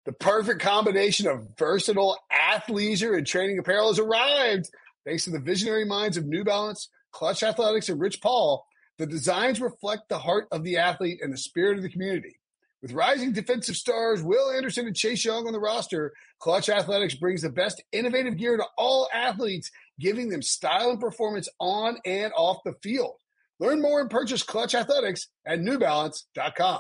The perfect combination of versatile athleisure and training apparel has arrived. Thanks to the visionary minds of New Balance, Clutch Athletics, and Rich Paul, the designs reflect the heart of the athlete and the spirit of the community. With rising defensive stars Will Anderson and Chase Young on the roster, Clutch Athletics brings the best innovative gear to all athletes, giving them style and performance on and off the field. Learn more and purchase Clutch Athletics at newbalance.com.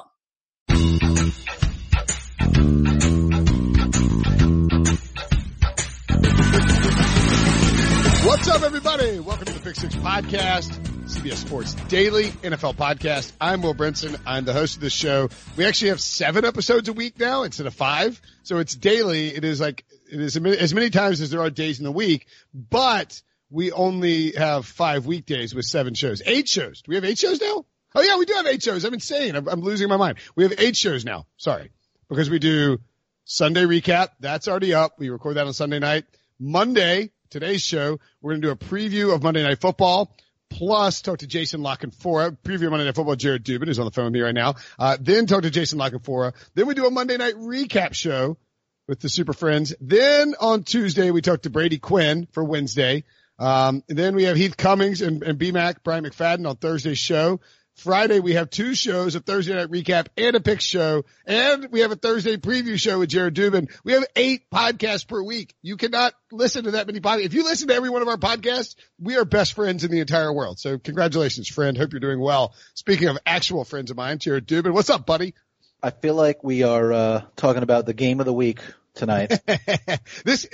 What's up, everybody? Welcome to the Pick Six Podcast, CBS Sports Daily NFL Podcast. I'm Will Brinson. I'm the host of this show. We actually have 7 episodes a week now instead of 5. So it's daily. It is as many times as there are days in the week, but we only have 5 weekdays with 7 shows. 8 shows. Do we have 8 shows now? Oh yeah, we do have 8 shows. I'm insane. I'm losing my mind. We have 8 shows now. Sorry. Because we do Sunday recap. That's already up. We record that on Sunday night. Monday, today's show, we're going to do a preview of Monday Night Football, plus talk to Jason Lockenfora, preview of Monday Night Football, Jared Dubin, who's on the phone with me right now. Then talk to Jason Lockenfora. Then we do a Monday Night recap show with the Super Friends. Then on Tuesday, we talk to Brady Quinn for Wednesday. Then we have Heath Cummings and B-Mac, Brian McFadden on Thursday's show. Friday, we have 2 shows, a Thursday night recap and a pick show. And we have a Thursday preview show with Jared Dubin. We have 8 podcasts per week. You cannot listen to that many podcasts. If you listen to every one of our podcasts, we are best friends in the entire world. So congratulations, friend. Hope you're doing well. Speaking of actual friends of mine, Jared Dubin. What's up, buddy? I feel like we are talking about the game of the week tonight. Is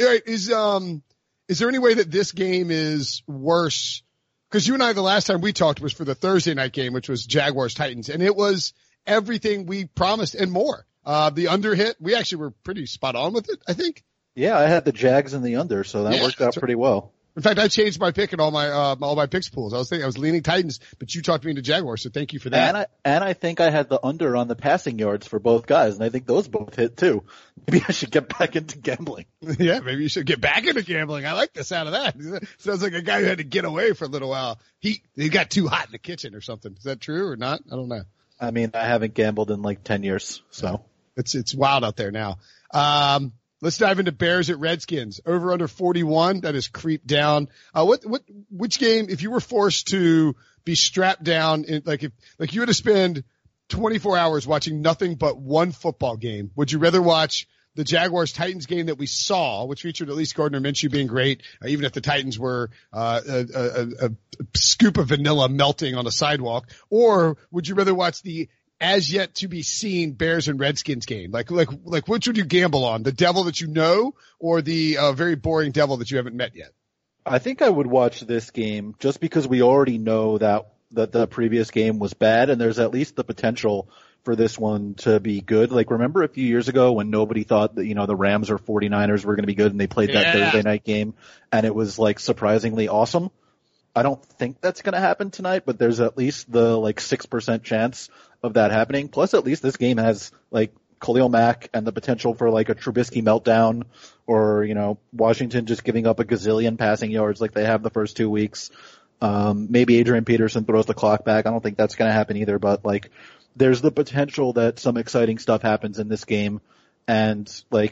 there any way that this game is worse? Because you and I, the last time we talked was for the Thursday night game, which was Jaguars-Titans, and it was everything we promised and more. The under hit, we actually were pretty spot on with it, I think. Yeah, I had the Jags in the under, so that worked out pretty well. In fact, I changed my pick in all my picks pools. I was leaning Titans, but you talked me into Jaguars, so thank you for that. And I think I had the under on the passing yards for both guys, and I think those both hit too. Maybe I should get back into gambling. Yeah, maybe you should get back into gambling. I like the sound of that. Sounds like a guy who had to get away for a little while. He got too hot in the kitchen or something. Is that true or not? I don't know. I mean, I haven't gambled in like 10 years, so. It's wild out there now. Let's dive into Bears at Redskins. Over under 41. That is creeped down. Which game, if you were forced to be strapped down if you had to spend 24 hours watching nothing but one football game, would you rather watch the Jaguars-Titans game that we saw, which featured at least Gardner Minshew being great, even if the Titans were a scoop of vanilla melting on a sidewalk, or would you rather watch the as yet to be seen Bears and Redskins game? Like which would you gamble on? The devil that you know or the very boring devil that you haven't met yet? I think I would watch this game just because we already know that the previous game was bad, and there's at least the potential for this one to be good. Like, remember a few years ago when nobody thought that, the Rams or 49ers were going to be good, and they played that Thursday night game, and it was like surprisingly awesome? I don't think that's going to happen tonight, but there's at least the 6% chance of that happening. Plus, at least this game has Khalil Mack and the potential for a Trubisky meltdown, or Washington just giving up a gazillion passing yards like they have the first 2 weeks. Maybe Adrian Peterson throws the clock back. I don't think that's going to happen either, but there's the potential that some exciting stuff happens in this game, and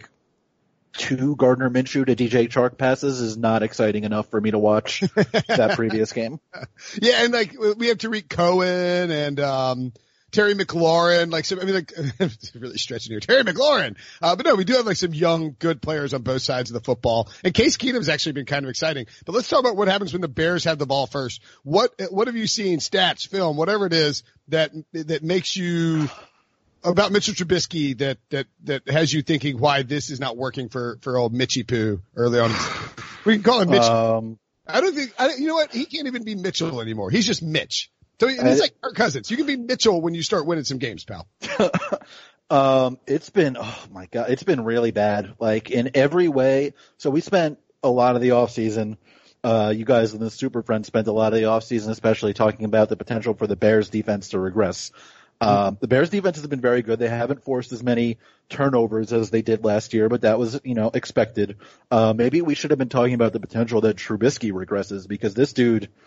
2 Gardner Minshew to DJ Chark passes is not exciting enough for me to watch that previous game. Yeah, and we have Tariq Cohen and Terry McLaurin, really stretching here. Terry McLaurin. But no, we do have some young, good players on both sides of the football. And Case Keenum's actually been kind of exciting. But let's talk about what happens when the Bears have the ball first. What have you seen, stats, film, whatever it is that makes you about Mitchell Trubisky that has you thinking why this is not working for old Mitchie Poo early on? We can call him Mitch. You know what? He can't even be Mitchell anymore. He's just Mitch. So it's like our cousins. You can be Mitchell when you start winning some games, pal. It's been really bad. In every way. So we spent a lot of the off season. You guys in the Super Friends spent a lot of the off season, especially talking about the potential for the Bears defense to regress. The Bears defense has been very good. They haven't forced as many turnovers as they did last year, but that was, expected. Maybe we should have been talking about the potential that Trubisky regresses, because this dude,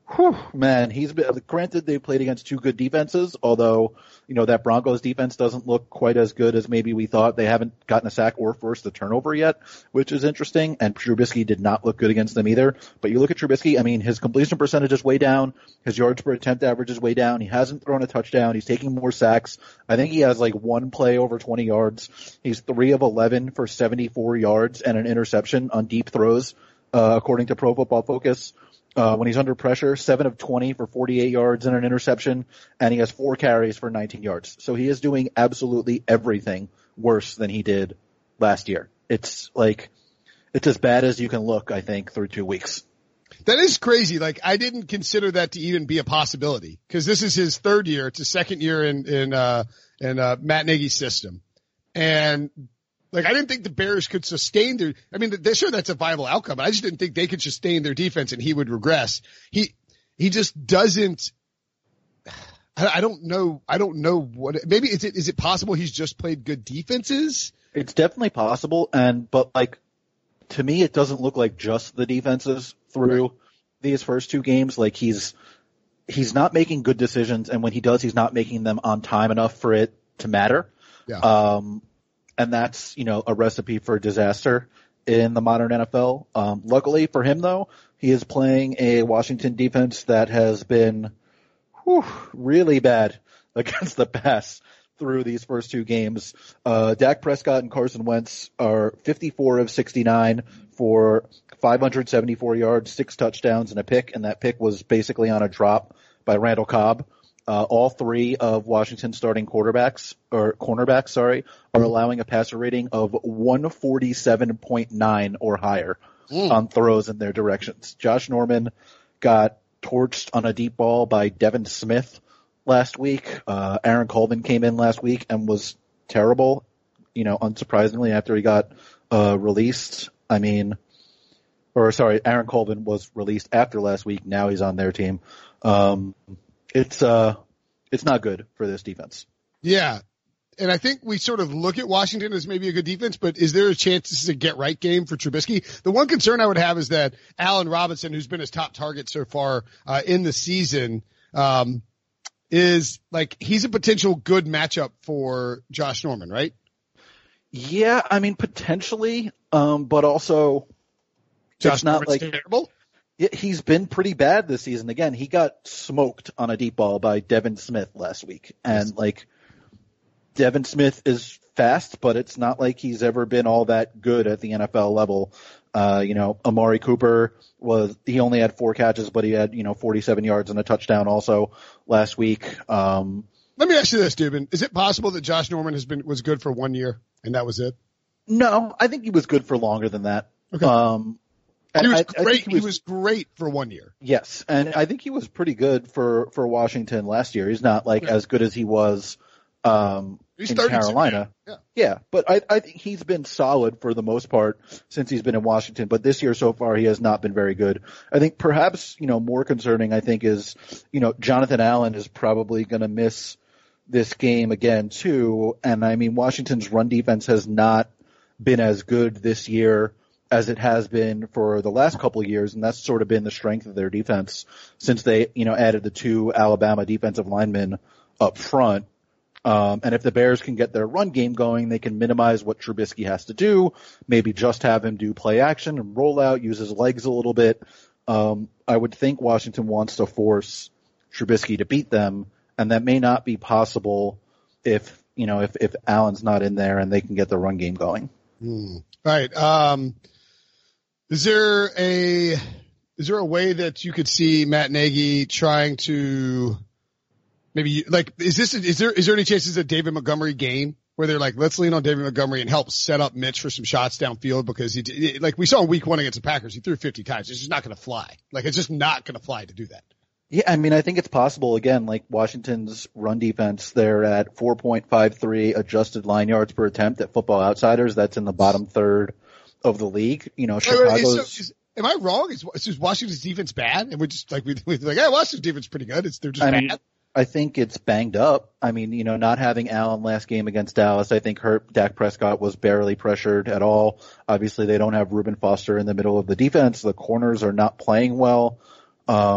Whew, man, he's been, granted they played against two good defenses, although, that Broncos defense doesn't look quite as good as maybe we thought. They haven't gotten a sack or forced a turnover yet, which is interesting, and Trubisky did not look good against them either. But you look at Trubisky, I mean, his completion percentage is way down, his yards per attempt average is way down, he hasn't thrown a touchdown, he's taking more sacks. I think he has like one play over 20 yards. He's 3 of 11 for 74 yards and an interception on deep throws, according to Pro Football Focus. When he's under pressure, 7 of 20 for 48 yards and an interception, and he has 4 carries for 19 yards. So he is doing absolutely everything worse than he did last year. It's as bad as you can look, I think, through 2 weeks. That is crazy. Like, I didn't consider that to even be a possibility, because this is his third year. It's his second year in Matt Nagy's system. And like, I didn't think the Bears could sustain they're sure that's a viable outcome, but I just didn't think they could sustain their defense and he would regress. He just doesn't, I don't know maybe is it possible he's just played good defenses? It's definitely possible. But like, to me, it doesn't look like just the defenses through these first 2 games. Like, he's not making good decisions. And when he does, he's not making them on time enough for it to matter. Yeah. And that's, a recipe for disaster in the modern NFL. Luckily for him, though, he is playing a Washington defense that has been really bad against the pass through these first 2 games. Dak Prescott and Carson Wentz are 54 of 69 for 574 yards, 6 touchdowns, and a pick, and that pick was basically on a drop by Randall Cobb. All 3 of Washington's starting cornerbacks, are allowing a passer rating of 147.9 or higher on throws in their directions. Josh Norman got torched on a deep ball by Devin Smith last week. Aaron Colvin came in last week and was terrible, unsurprisingly, after he got released. Aaron Colvin was released after last week. Now he's on their team. It's not good for this defense. Yeah. And I think we sort of look at Washington as maybe a good defense, but is there a chance this is a get-right game for Trubisky? The one concern I would have is that Allen Robinson, who's been his top target so far in the season, is like, he's a potential good matchup for Josh Norman, right? Yeah, I mean, potentially, but also Josh Norman's terrible? He's been pretty bad this season. Again, he got smoked on a deep ball by Devin Smith last week. And Devin Smith is fast, but it's not like he's ever been all that good at the NFL level. Amari Cooper he only had 4 catches, but he had, 47 yards and a touchdown also last week. Let me ask you this, Dubin. Is it possible that Josh Norman was good for 1 year and that was it? No, I think he was good for longer than that. Okay. He was great for 1 year. Yes, and I think he was pretty good for Washington last year. He's not as good as he was in Carolina. Yeah, but I think he's been solid for the most part since he's been in Washington. But this year so far, he has not been very good. I think perhaps more concerning, I think, is Jonathan Allen is probably going to miss this game again too. And I mean, Washington's run defense has not been as good this year as it has been for the last couple of years, and that's sort of been the strength of their defense since they, added the 2 Alabama defensive linemen up front. And if the Bears can get their run game going, they can minimize what Trubisky has to do, maybe just have him do play action and roll out, use his legs a little bit. I would think Washington wants to force Trubisky to beat them, and that may not be possible if Allen's not in there and they can get the run game going. All right. Is there a way that you could see Matt Nagy trying to maybe is there any chances that David Montgomery game where they're like, let's lean on David Montgomery and help set up Mitch for some shots downfield, because we saw in week 1 against the Packers, he threw 50 times. It's just not going to fly. It's just not going to fly to do that. Yeah, I mean, I think it's possible. Again, Washington's run defense, they're at 4.53 adjusted line yards per attempt at Football Outsiders. That's in the bottom third of the league. Chicago's. Am I wrong? Is Washington's defense bad? And we're just Washington's defense is pretty good. They're just bad. I think it's banged up. I mean, not having Allen last game against Dallas, I think hurt. Dak Prescott was barely pressured at all. Obviously, they don't have Reuben Foster in the middle of the defense. The corners are not playing well.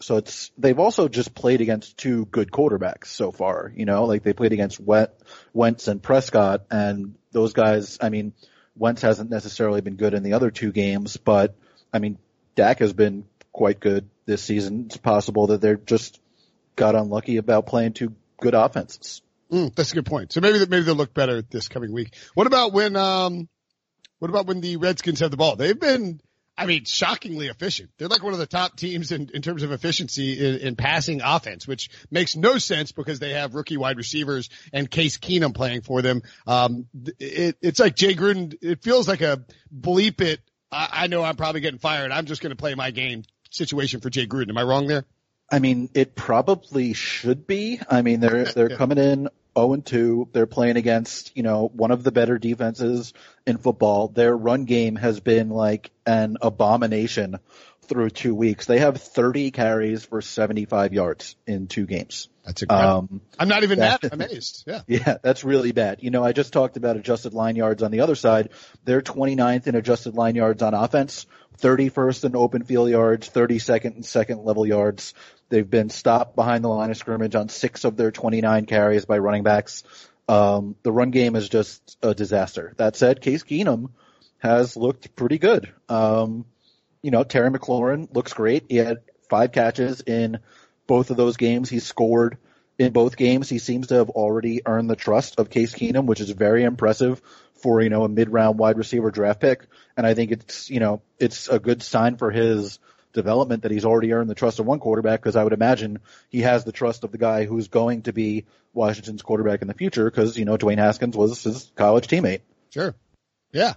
So they've also just played against two good quarterbacks so far, like they played against Wentz and Prescott, and those guys, I mean, Wentz hasn't necessarily been good in the other two games, but I mean, Dak has been quite good this season. It's possible that they're just got unlucky about playing two good offenses. That's a good point. So maybe they'll look better this coming week. What about when the Redskins have the ball? They've been, I mean, shockingly efficient. They're like one of the top teams in terms of efficiency in passing offense, which makes no sense because they have rookie wide receivers and Case Keenum playing for them. It's like Jay Gruden. It feels like a bleep it. I know I'm probably getting fired. I'm just going to play my game situation for Jay Gruden. Am I wrong there? I mean, it probably should be. I mean, they're coming in 0-2. They're playing against, one of the better defenses in football. Their run game has been like an abomination through 2 weeks. They have 30 carries for 75 yards in 2 games. That's incredible. I'm not even that amazed. Yeah. Yeah, that's really bad. I just talked about adjusted line yards on the other side. They're 29th in adjusted line yards on offense, 31st in open field yards, 32nd in second level yards. They've been stopped behind the line of scrimmage on 6 of their 29 carries by running backs. The run game is just a disaster. That said, Case Keenum has looked pretty good. Terry McLaurin looks great. He had 5 catches in both of those games. He scored in both games. He seems to have already earned the trust of Case Keenum, which is very impressive for, a mid-round wide receiver draft pick. And I think it's a good sign for his development that he's already earned the trust of one quarterback, because I would imagine he has the trust of the guy who's going to be Washington's quarterback in the future, because, Dwayne Haskins was his college teammate. Sure. Yeah.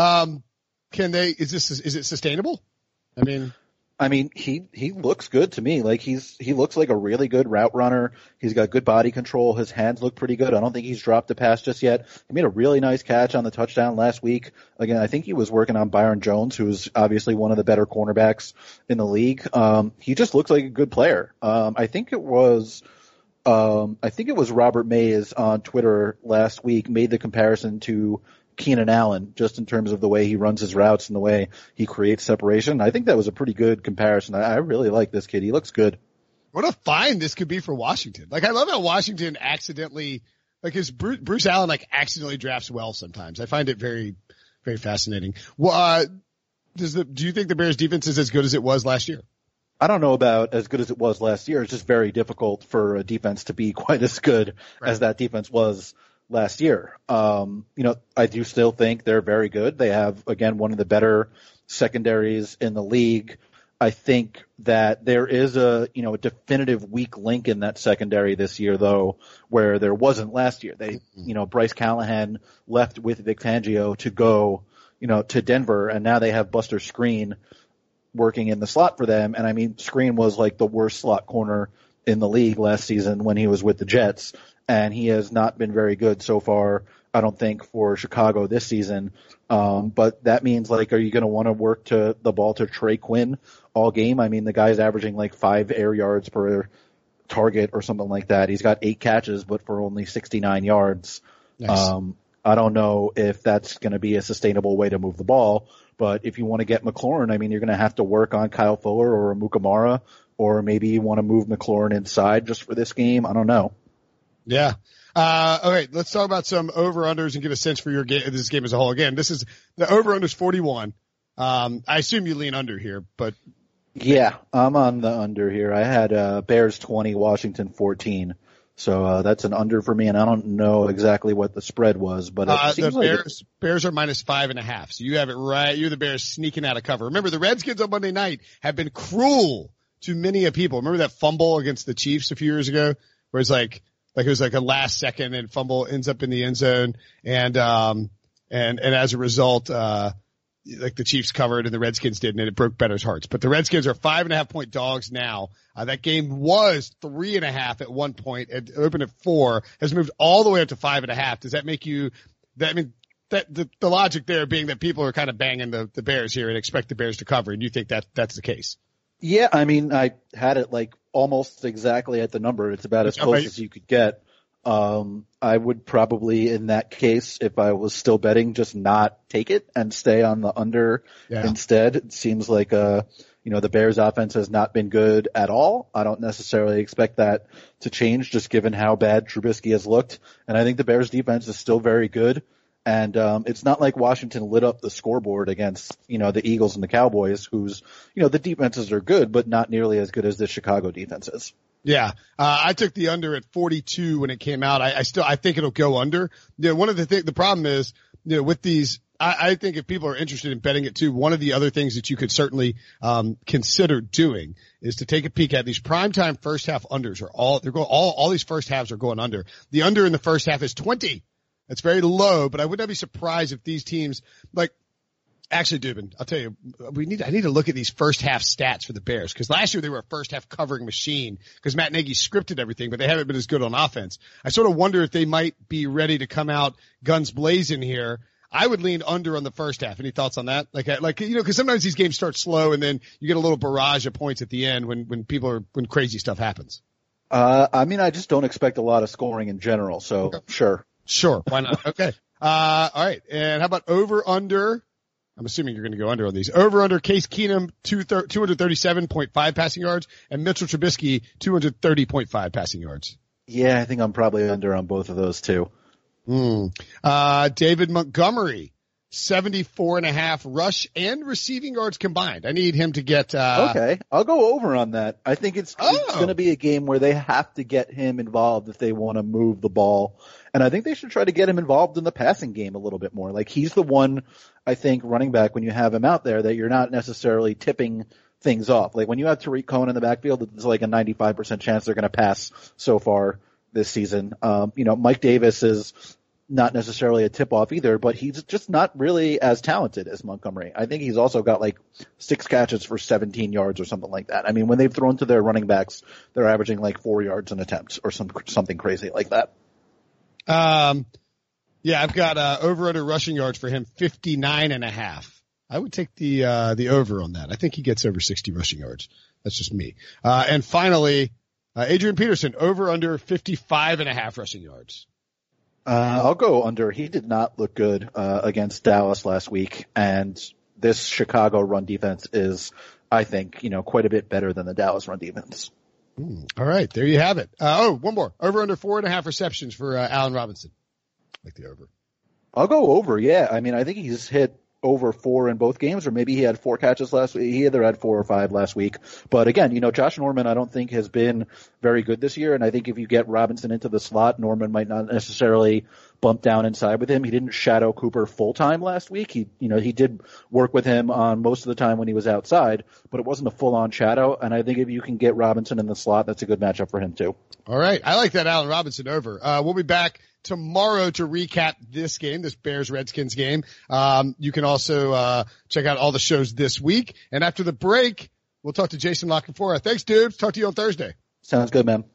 Is it sustainable? I mean, he looks good to me. Like he looks like a really good route runner. He's got good body control. His hands look pretty good. I don't think he's dropped a pass just yet. He made a really nice catch on the touchdown last week. Again, I think he was working on Byron Jones, who's obviously one of the better cornerbacks in the league. He just looks like a good player. I think it was Robert Mays on Twitter last week made the comparison to Keenan Allen, just in terms of the way he runs his routes and the way he creates separation. I think that was a pretty good comparison. I really like this kid. He looks good. What a find this could be for Washington. Like, I love how Washington Bruce Allen accidentally drafts well sometimes. I find it very, very fascinating. Well, do you think the Bears defense is as good as it was last year? I don't know about as good as it was last year. It's just very difficult for a defense to be quite as good as that defense was last year. I do still think they're very good. They have, again, one of the better secondaries in the league. I think that there is a definitive weak link in that secondary this year, though, where there wasn't last year. Bryce Callahan left with Vic Fangio to go, to Denver, and now they have Buster Skrine working in the slot for them. And Skrine was like the worst slot corner in the league last season when he was with the Jets. And he has not been very good so far, I don't think, for Chicago this season. But that means, are you going to want to work the ball to Trey Quinn all game? The guy's averaging 5 air yards per target or something like that. He's got 8 catches, but for only 69 yards. Nice. I don't know if that's going to be a sustainable way to move the ball. But if you want to get McLaurin, you're going to have to work on Kyle Fuller or Amukamara, or maybe you want to move McLaurin inside just for this game. I don't know. Yeah. All right. Let's talk about some over-unders and get a sense for this game as a whole. Again, this is the over-unders 41. I assume you lean under here, but. Yeah, I'm on the under here. I had, Bears 20, Washington 14. So, that's an under for me, and I don't know exactly what the spread was, but it seems Bears are minus 5.5. So you have it right. You're the Bears sneaking out of cover. Remember, the Redskins on Monday night have been cruel to many people. Remember that fumble against the Chiefs a few years ago where it's it was a last second and fumble ends up in the end zone. And as a result, the Chiefs covered and the Redskins didn't, and it broke bettor's hearts. But the Redskins are 5.5 point dogs now. That game was 3.5 at one point. It opened at 4, has moved all the way up to 5.5. Does that make you, the logic there being that people are kind of banging the Bears here and expect the Bears to cover, and you think that's the case? Yeah, I had it almost exactly at the number. It's about as close as you could get. I would probably, in that case, if I was still betting, just not take it and stay on the under instead. It seems like The Bears offense has not been good at all. I don't necessarily expect that to change just given how bad Trubisky has looked. And I think the Bears defense is still very good. And it's not like Washington lit up the scoreboard against, the Eagles and the Cowboys, whose, the defenses are good, but not nearly as good as the Chicago defense is. Yeah. I took the under at 42 when it came out. I think it'll go under. One of the problem is, with these, I think if people are interested in betting it too, one of the other things that you could certainly, consider doing is to take a peek at these primetime first half unders all these first halves are going under. The under in the first half is 20. That's very low, but I would not be surprised if these teams actually, Dubin, I'll tell you, I need to look at these first half stats for the Bears because last year they were a first half covering machine because Matt Nagy scripted everything, but they haven't been as good on offense. I sort of wonder if they might be ready to come out guns blazing here. I would lean under on the first half. Any thoughts on that? Because sometimes these games start slow and then you get a little barrage of points at the end when crazy stuff happens. I just don't expect a lot of scoring in general. So okay. Sure. Why not? Okay. All right. And how about over under? I'm assuming you're going to go under on these. Over under Case Keenum 237.5 passing yards and Mitchell Trubisky 230.5 passing yards. Yeah, I think I'm probably under on both of those too. David Montgomery 74.5 rush and receiving yards combined. I need him to get, okay. I'll go over on that. I think it's going to be a game where they have to get him involved if they want to move the ball. And I think they should try to get him involved in the passing game a little bit more. Like he's the one, I think, running back when you have him out there that you're not necessarily tipping things off. Like when you have Tariq Cohen in the backfield, it's like a 95% chance they're going to pass so far this season. Mike Davis is not necessarily a tip-off either, but he's just not really as talented as Montgomery. I think he's also got 6 catches for 17 yards or something like that. I mean, when they've thrown to their running backs, they're averaging 4 yards an attempt or something crazy like that. Yeah, I've got over under rushing yards for him 59.5. I would take the over on that. I think he gets over 60 rushing yards. That's just me. And finally, Adrian Peterson over under 55.5 rushing yards. I'll go under. He did not look good against Dallas last week, and this Chicago run defense is, I think, quite a bit better than the Dallas run defense. All right, there you have it. One more. Over under 4.5 receptions for Allen Robinson. Like the over. I'll go over, yeah. I mean, I think he's hit over 4 in both games, or maybe he had 4 catches last week. He either had 4 or 5 last week. But again, Josh Norman I don't think has been very good this year, and I think if you get Robinson into the slot, Norman might not necessarily bump down inside with him. He didn't shadow Cooper full-time last week. He did work with him on most of the time when he was outside, but it wasn't a full-on shadow, and I think if you can get Robinson in the slot, that's a good matchup for him too. All right. I like that Allen Robinson over. We'll be back tomorrow to recap this game, this Bears-Redskins game. You can also check out all the shows this week. And after the break, we'll talk to Jason La Canfora. Thanks, dude. Talk to you on Thursday. Sounds good, man.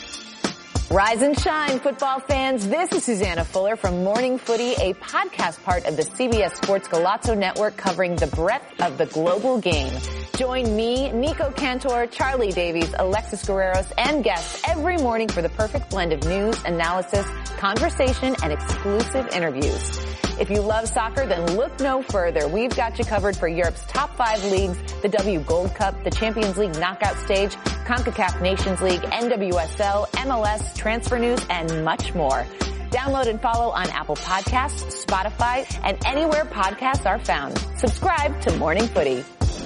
Rise and shine, football fans. This is Susanna Fuller from Morning Footy, a podcast part of the CBS Sports Golazo Network covering the breadth of the global game. Join me, Nico Cantor, Charlie Davies, Alexis Guerreros, and guests every morning for the perfect blend of news, analysis, conversation, and exclusive interviews. If you love soccer, then look no further. We've got you covered for Europe's top 5 leagues, the W Gold Cup, the Champions League knockout stage, CONCACAF Nations League, NWSL, MLS, transfer news, and much more. Download and follow on Apple Podcasts, Spotify, and anywhere podcasts are found. Subscribe to Morning Footy.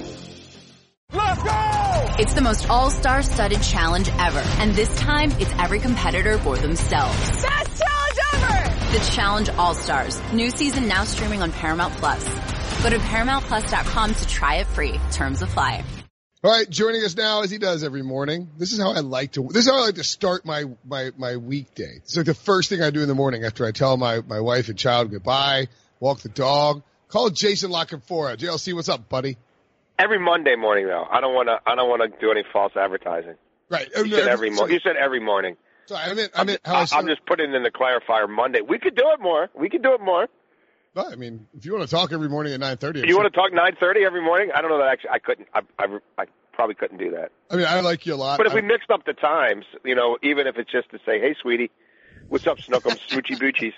Let's go! It's the most all-star studded challenge ever. And this time, it's every competitor for themselves. Best challenge ever! The Challenge All-Stars. New season now streaming on Paramount+. Go to ParamountPlus.com to try it free. Terms apply. All right, joining us now as he does every morning. This is how I like to start my weekday. It's like the first thing I do in the morning after I tell my wife and child goodbye, walk the dog, call Jason La Canfora. JLC, what's up, buddy? Every Monday morning, though. I don't want to do any false advertising. Right. You said every morning. You said every morning. Sorry, I meant how I'm just putting in the clarifier Monday. We could do it more. Well, I mean, if you want to talk every morning at 9:30. You want to talk 9:30 every morning? I don't know that actually I couldn't. I probably couldn't do that. I mean, I like you a lot. But if we mixed up the times, even if it's just to say, hey, sweetie, what's up, Snookums, Smoochie Boochies?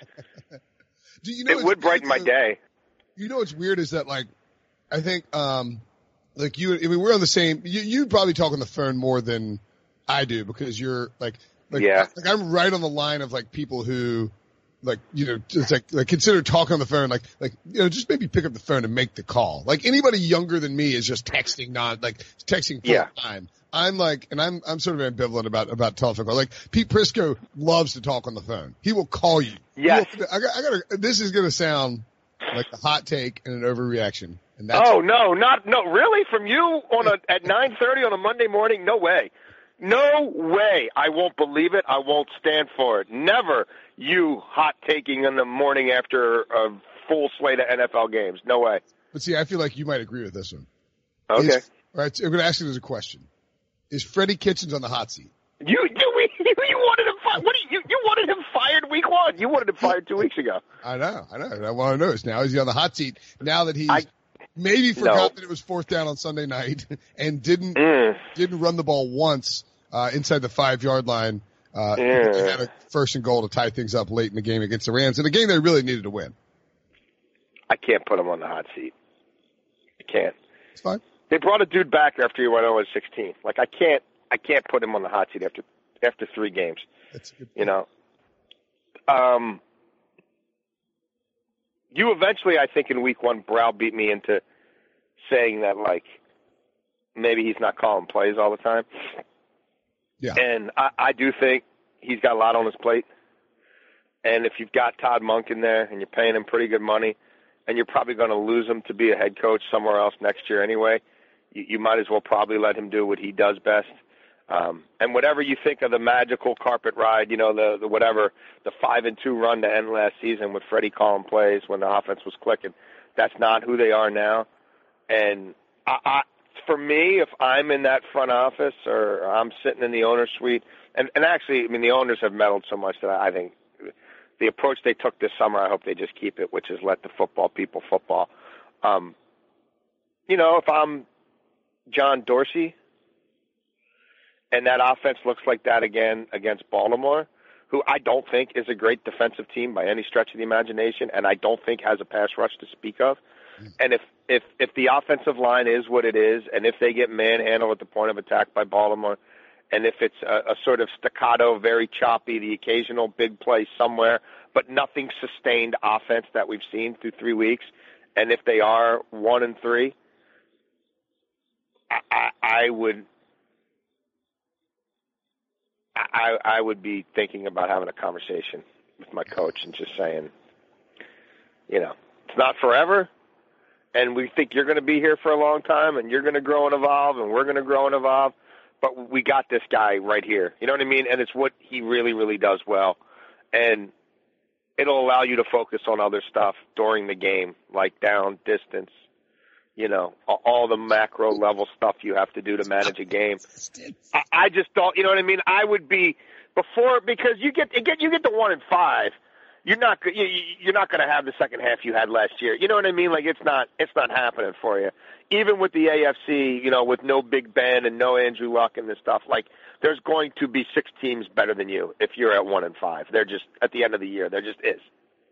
It would brighten my day. You know what's weird is that, I think like you, I mean, we're on the same, you probably talk on the phone more than I do because you're like I'm right on the line of like people who like, you know, it's like consider talking on the phone, like, you know, just maybe pick up the phone and make the call. Like anybody younger than me is just texting, texting full time. I'm like, and I'm sort of ambivalent about telephone calls. Like Pete Prisco loves to talk on the phone. He will call you. Yes. This is going to sound like a hot take and an overreaction. And that's really? From you at 9:30 on a Monday morning? No way. No way. I won't believe it. I won't stand for it. Never you hot taking in the morning after a full slate of NFL games. No way. But see, I feel like you might agree with this one. Okay. All right. So I'm going to ask you as a question. Is Freddie Kitchens on the hot seat? You wanted him fired. You wanted him fired week 1. You wanted him fired 2 weeks ago. I know. I want to know is now is he on the hot seat now that he's maybe forgot that it was 4th down on Sunday night and didn't run the ball once inside the 5-yard line. They had a 1st and goal to tie things up late in the game against the Rams, in a game they really needed to win. I can't put him on the hot seat. I can't. It's fine. They brought a dude back after he went 0-16. Like I can't put him on the hot seat after 3 games. That's a good point. You know. You eventually, I think, in week 1, browbeat me into saying that, like, maybe he's not calling plays all the time. Yeah. And I do think he's got a lot on his plate. And if you've got Todd Monk in there and you're paying him pretty good money and you're probably going to lose him to be a head coach somewhere else next year anyway, you might as well probably let him do what he does best. And whatever you think of the magical carpet ride, you know, the 5-2 run to end last season with Freddie calling plays when the offense was clicking, that's not who they are now. And for me, if I'm in that front office or I'm sitting in the owner's suite, and actually, I mean, the owners have meddled so much that I think the approach they took this summer, I hope they just keep it, which is let the football people football. You know, if I'm John Dorsey, and that offense looks like that again against Baltimore, who I don't think is a great defensive team by any stretch of the imagination, and I don't think has a pass rush to speak of. And if the offensive line is what it is, and if they get manhandled at the point of attack by Baltimore, and if it's a sort of staccato, very choppy, the occasional big play somewhere, but nothing sustained offense that we've seen through 3 weeks, and if they are 1-3, I would be thinking about having a conversation with my coach and just saying, you know, it's not forever, and we think you're going to be here for a long time, and you're going to grow and evolve, and we're going to grow and evolve, but we got this guy right here. You know what I mean? And it's what he really, really does well, and it'll allow you to focus on other stuff during the game, like down, distance, you know, all the macro level stuff you have to do to manage a game. I just don't, you know what I mean? I would be before, because you get to 1-5. You're not going to have the second half you had last year. You know what I mean? Like it's not happening for you. Even with the AFC, you know, with no Big Ben and no Andrew Luck and this stuff, like there's going to be 6 teams better than you if you're at 1-5. They're just at the end of the year. There just is.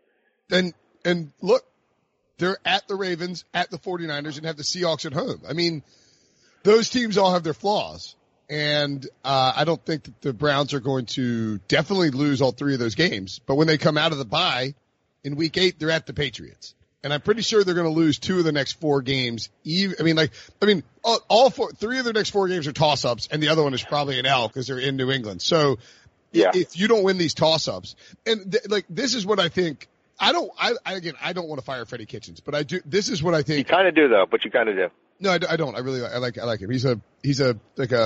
And look, they're at the Ravens, at the 49ers, and have the Seahawks at home. I mean, those teams all have their flaws. And I don't think that the Browns are going to definitely lose all 3 of those games. But when they come out of the bye in week 8, they're at the Patriots. And I'm pretty sure they're going to lose 2 of the next 4 games. All 3 of their next 4 games are toss-ups, and the other one is probably an L because they're in New England. So if you don't win these toss-ups, and this is what I think. I don't want to fire Freddie Kitchens, but I do. This is what I think. You kind of do though, but you kind of do. No, I don't. I like him. He's a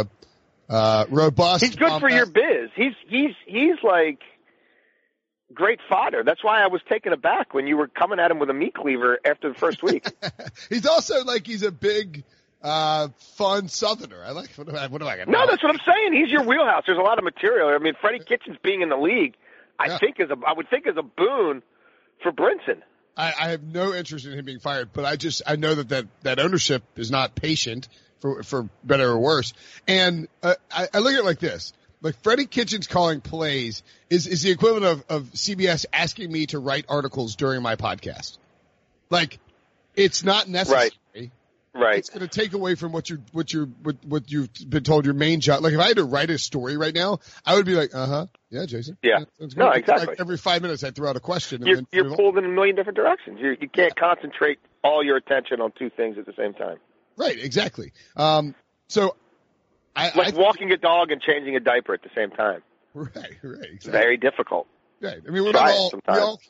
robust. He's good for your biz. He's like great fodder. That's why I was taken aback when you were coming at him with a meat cleaver after the first week. He's also he's a big, fun Southerner. I like. What am I gonna? No, that's what I'm saying. He's your wheelhouse. There's a lot of material. I mean, Freddie Kitchens being in the league, I would think is a boon for Brinson. I have no interest in him being fired, but I know that ownership is not patient for better or worse. And I look at it like this. Like Freddie Kitchens calling plays is the equivalent of CBS asking me to write articles during my podcast. Like, it's not necessary. Right. Right. It's going to take away from what you've been told your main job. Like if I had to write a story right now, I would be like, yeah, Jason. Yeah. No, exactly. Like every 5 minutes I throw out a question. You're pulled in a million different directions. You can't concentrate all your attention on two things at the same time. Right. Exactly. So like walking a dog and changing a diaper at the same time. Right. Exactly. Very difficult. Right. I mean, we're not all,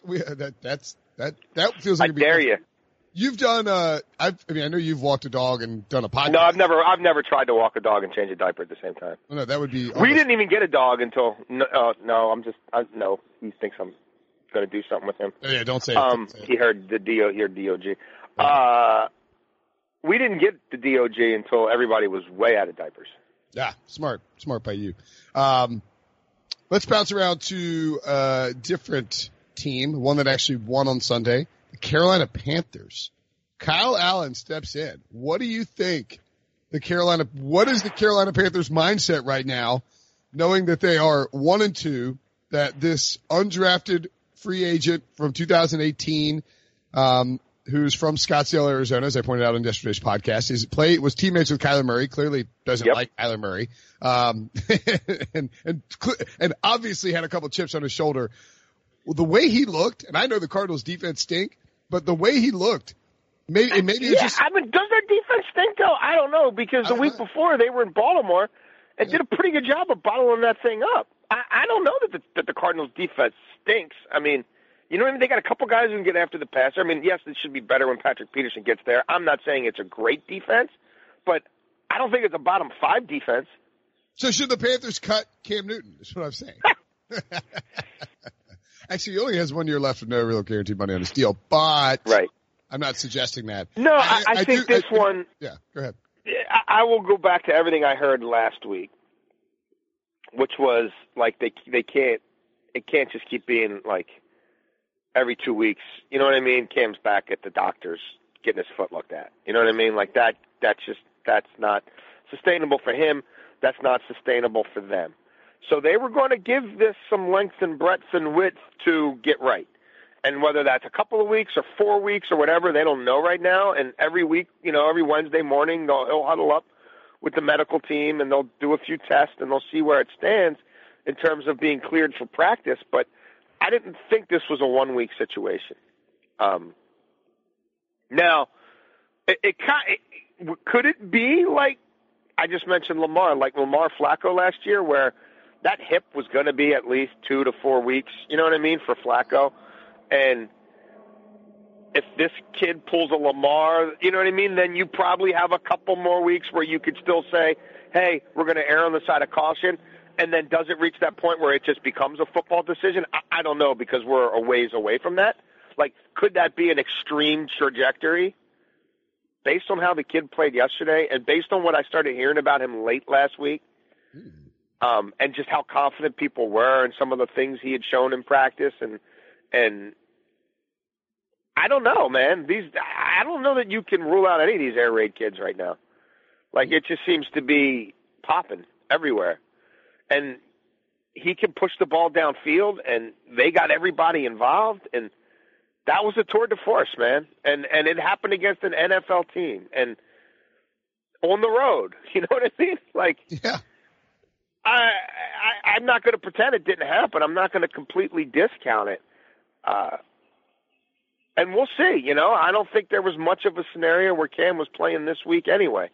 that feels like I dare you. You've done, I know you've walked a dog and done a podcast. No, I've never tried to walk a dog and change a diaper at the same time. No, that would be. We didn't even get a dog until, no, he thinks I'm going to do something with him. Oh, yeah, don't say it. He heard the DOG. We didn't get the DOG until everybody was way out of diapers. Yeah, smart by you. Let's bounce around to a different team, one that actually won on Sunday. The Carolina Panthers. Kyle Allen steps in. What do you think what is the Carolina Panthers mindset right now, knowing that they are 1-2, that this undrafted free agent from 2018, who's from Scottsdale, Arizona, as I pointed out in yesterday's podcast, was teammates with Kyler Murray, clearly doesn't like Kyler Murray, and obviously had a couple chips on his shoulder. The way he looked, and I know the Cardinals' defense stink, but the way he looked, maybe it's just. I mean, does their defense stink though? I don't know, because the week before they were in Baltimore and did a pretty good job of bottling that thing up. I don't know that the Cardinals' defense stinks. I mean, you know what I mean? They got a couple guys who can get after the passer. I mean, yes, it should be better when Patrick Peterson gets there. I'm not saying it's a great defense, but I don't think it's a bottom 5 defense. So should the Panthers cut Cam Newton? Is what I'm saying. Actually, he only has 1 year left with no real guaranteed money on his deal, but right. I'm not suggesting that. No, I think this one. Yeah, go ahead. I will go back to everything I heard last week, which was like it can't just keep being like every 2 weeks. You know what I mean? Cam's back at the doctor's getting his foot looked at. You know what I mean? Like that's not sustainable for him. That's not sustainable for them. So they were going to give this some length and breadth and width to get right. And whether that's a couple of weeks or 4 weeks or whatever, they don't know right now. And every week, every Wednesday morning, he'll huddle up with the medical team and they'll do a few tests and they'll see where it stands in terms of being cleared for practice. But I didn't think this was a 1 week situation. Now, could it be like I just mentioned like Lamar Flacco last year, where that hip was going to be at least 2 to 4 weeks, you know what I mean, for Flacco? And if this kid pulls a Lamar, you know what I mean, then you probably have a couple more weeks where you could still say, hey, we're going to err on the side of caution. And then does it reach that point where it just becomes a football decision? I don't know, because we're a ways away from that. Like, could that be an extreme trajectory based on how the kid played yesterday and based on what I started hearing about him late last week? And just how confident people were and some of the things he had shown in practice. And I don't know, man. I don't know that you can rule out any of these air raid kids right now. Like, it just seems to be popping everywhere. And he can push the ball downfield, and they got everybody involved. And that was a tour de force, man. And it happened against an NFL team and on the road. You know what I mean? Like, yeah. I'm not going to pretend it didn't happen. I'm not going to completely discount it. And we'll see, I don't think there was much of a scenario where Cam was playing this week anyway.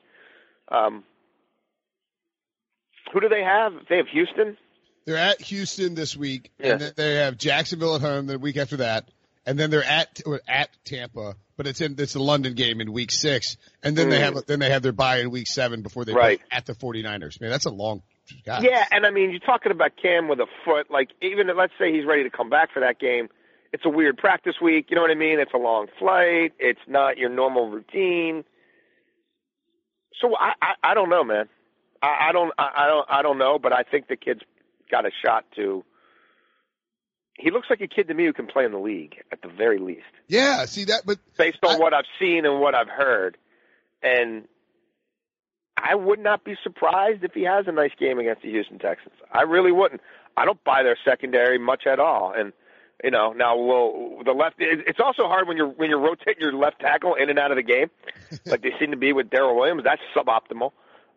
Who do they have? They have Houston? They're at Houston this week, and then they have Jacksonville at home the week after that, and then they're at Tampa, but it's a London game in week 6, and then they have their bye in week 7 before they play at the 49ers. Man, that's a long God. Yeah, and I mean, you're talking about Cam with a foot. Like, even let's say he's ready to come back for that game, it's a weird practice week. You know what I mean? It's a long flight. It's not your normal routine. So I don't know, man. I don't know, but I think the kid's got a shot to. He looks like a kid to me who can play in the league at the very least. Yeah, see that, but based on what I've seen and what I've heard, and I would not be surprised if he has a nice game against the Houston Texans. I really wouldn't. I don't buy their secondary much at all, and Now the left. It's also hard when you're rotating your left tackle in and out of the game, like they seem to be with Darrell Williams. That's suboptimal.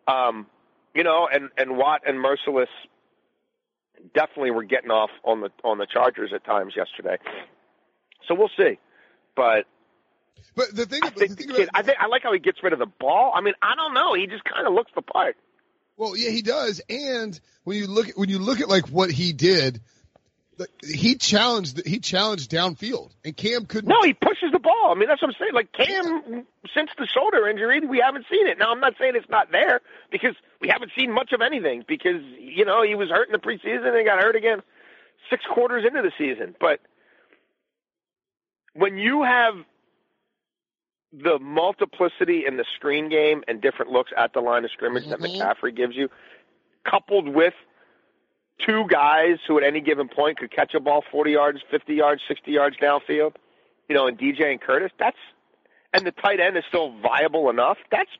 And Watt and Merciless definitely were getting off on the Chargers at times yesterday. So we'll see. But the thing, I like how he gets rid of the ball. I mean, I don't know. He just kind of looks the part. Well, yeah, he does. And when you look at like what he did, he challenged downfield, and Cam couldn't. No, he pushes the ball. I mean, that's what I'm saying. Like Cam, since the shoulder injury, we haven't seen it. Now, I'm not saying it's not there because we haven't seen much of anything because he was hurt in the preseason and got hurt again 6 quarters into the season. But when you have the multiplicity in the screen game and different looks at the line of scrimmage that McCaffrey gives you, coupled with 2 guys who at any given point could catch a ball 40 yards, 50 yards, 60 yards downfield, and DJ and Curtis, and the tight end is still viable enough, that's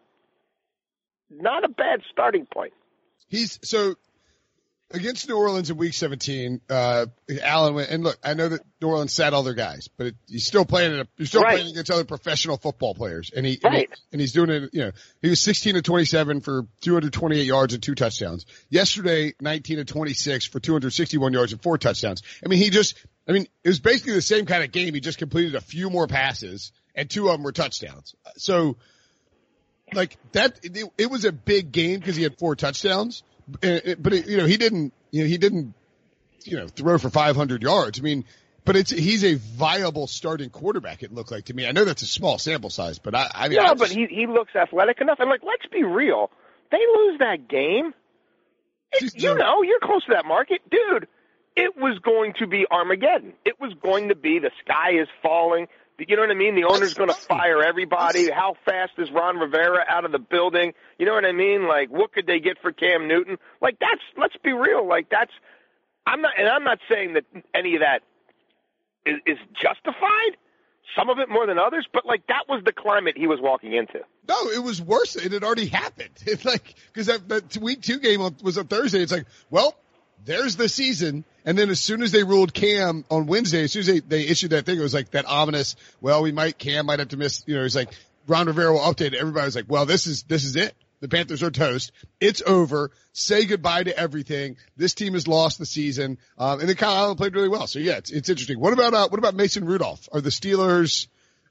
not a bad starting point. So against New Orleans in Week 17, Allen went, and look, I know that New Orleans sat all their guys, but you're still playing playing against other professional football players, and he's doing it. He was 16 of 27 for 228 yards and 2 touchdowns. Yesterday, 19 of 26 for 261 yards and 4 touchdowns. I mean, it was basically the same kind of game. He just completed a few more passes, and 2 of them were touchdowns. So, like that, it was a big game because he had 4 touchdowns. But he didn't throw for 500 yards. I mean, but he's a viable starting quarterback. It looked like to me. I know that's a small sample size, but but he looks athletic enough. And let's be real. They lose that game. You're close to that market, dude. It was going to be Armageddon. It was going to be the sky is falling. You know what I mean? The owner's going to fire everybody. How fast is Ron Rivera out of the building? You know what I mean? Like, what could they get for Cam Newton? Like, let's be real. Like, I'm not saying that any of that is justified. Some of it more than others, but like that was the climate he was walking into. No, it was worse. It had already happened. It's like, because that Week 2 game was on Thursday. It's like, well, there's the season. And then as soon as they ruled Cam on Wednesday, as soon as they issued that thing, it was like that ominous, well, Cam might have to miss, it's like Ron Rivera will update it. Everybody was like, well, this is it. The Panthers are toast. It's over. Say goodbye to everything. This team has lost the season. And then Kyle Allen played really well. So yeah, it's interesting. What about Mason Rudolph? Are the Steelers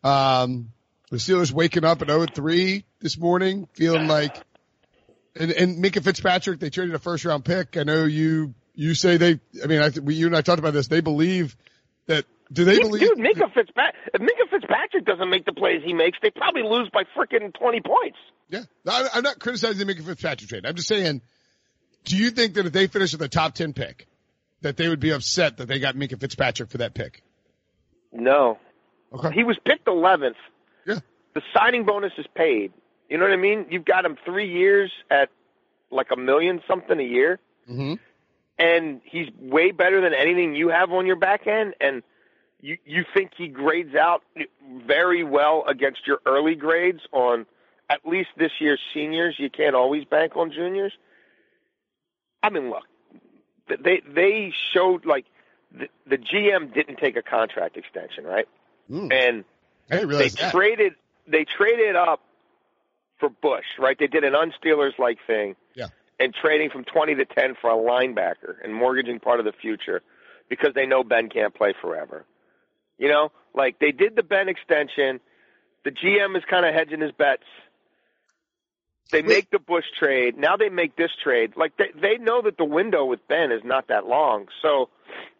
waking up at 0-3 this morning, feeling like, and Minkah Fitzpatrick, they traded a 1st-round pick. I know you say you and I talked about this. They believe that, do they believe? Dude, if Minkah Fitzpatrick doesn't make the plays he makes, they probably lose by frickin' 20 points. Yeah. I'm not criticizing the Minkah Fitzpatrick trade. I'm just saying, do you think that if they finish with a top 10 pick, that they would be upset that they got Minkah Fitzpatrick for that pick? No. Okay. He was picked 11th. Yeah. The signing bonus is paid. You know what I mean? You've got him 3 years at like $1 million something a year. Mm-hmm. And he's way better than anything you have on your back end. And you think he grades out very well against your early grades on at least this year's seniors. You can't always bank on juniors. I mean, look, they showed like the GM didn't take a contract extension, right? And I didn't realize that. They traded up for Bush, right? They did an un-Steelers-like thing. Yeah. And trading from 20 to 10 for a linebacker and mortgaging part of the future because they know Ben can't play forever. Like they did the Ben extension. The GM is kind of hedging his bets. They make the Bush trade. Now they make this trade. Like they know that the window with Ben is not that long. So,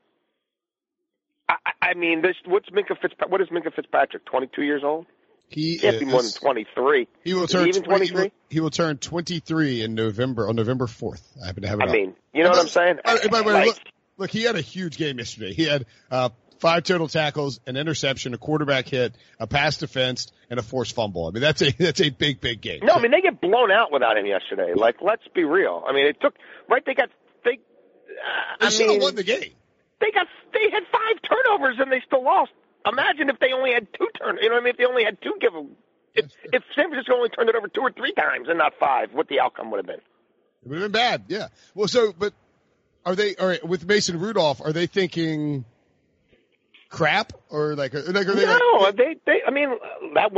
I mean, what is Minkah Fitzpatrick, 22 years old? He can't be more than 23. He will turn even 23. He will turn 23 on November 4th. I happen to have it. I mean, you know what I'm saying? By the way, look, he had a huge game yesterday. He had 5 total tackles, an interception, a quarterback hit, a pass defense, and a forced fumble. I mean, that's a big game. No, I mean they get blown out without him yesterday. Like, let's be real. I mean, they should have won the game. They had 5 turnovers and they still lost. Imagine if they only had 2 turnovers. You know what I mean? If they only had 2 give them. If San Francisco only turned it over 2 or 3 times and not 5, what the outcome would have been? It would have been bad, yeah. Well, but are they, all right, with Mason Rudolph, are they thinking crap or like are they no, I mean, that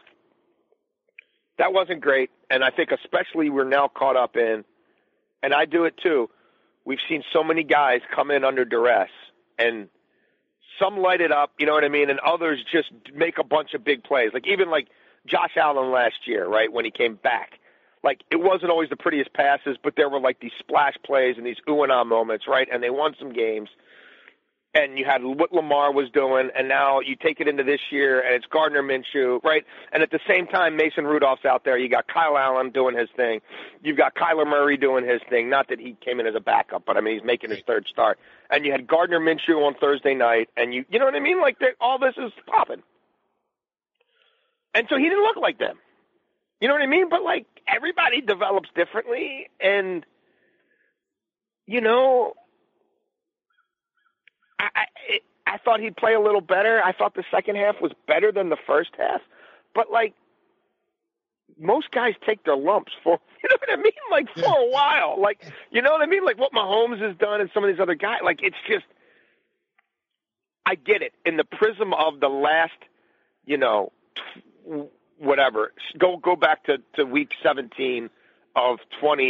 wasn't great. And I think especially we're now caught up in, and I do it too. We've seen so many guys come in under duress and some light it up, you know what I mean? And others just make a bunch of big plays. Like even like Josh Allen last year, right? When he came back, like it wasn't always the prettiest passes, but there were like these splash plays and these ooh and ah moments, right? And they won some games. And you had what Lamar was doing, and now you take it into this year, and it's Gardner Minshew, right? And at the same time, Mason Rudolph's out there. You got Kyle Allen doing his thing. You've got Kyler Murray doing his thing. Not that he came in as a backup, but, I mean, he's making his third start. And you had Gardner Minshew on Thursday night, and you know what I mean? Like, all this is popping. And so he didn't look like them. You know what I mean? But, like, everybody develops differently, and, you know, I thought he'd play a little better. I thought the second half was better than the first half. But, like, most guys take their lumps for, you know what I mean? Like, for a while. Like, you know what I mean? Like, what Mahomes has done and some of these other guys. Like, it's just, I get it. In the prism of the last, you know, whatever. Go back to week 17 of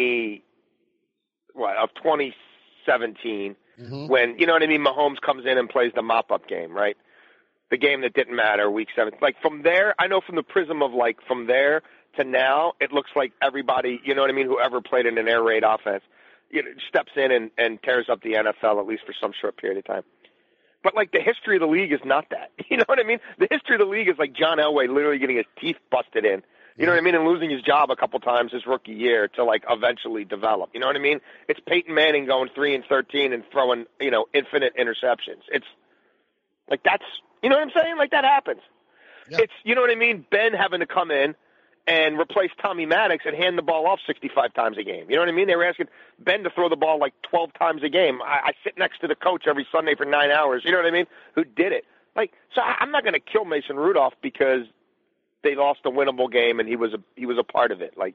2017. Mm-hmm. When, you know what I mean, Mahomes comes in and plays the mop-up game, right? The game that didn't matter, week 7. Like, from there, I know from the prism of, like, from there to now, it looks like everybody, you know what I mean, whoever played in an air raid offense, you know, steps in and tears up the NFL, at least for some short period of time. But, like, the history of the league is not that. You know what I mean? The history of the league is, like, John Elway literally getting his teeth busted in. You know what I mean? And losing his job a couple times his rookie year to, like, eventually develop. You know what I mean? It's Peyton Manning going 3-13 and throwing, you know, infinite interceptions. It's, like, that's, you know what I'm saying? Like, that happens. Yeah. It's, you know what I mean? Ben having to come in and replace Tommy Maddox and hand the ball off 65 times a game. You know what I mean? They were asking Ben to throw the ball, like, 12 times a game. I sit next to the coach every Sunday for 9 hours. You know what I mean? Who did it? Like, so I'm not going to kill Mason Rudolph because they lost a winnable game, and he was a part of it. Like,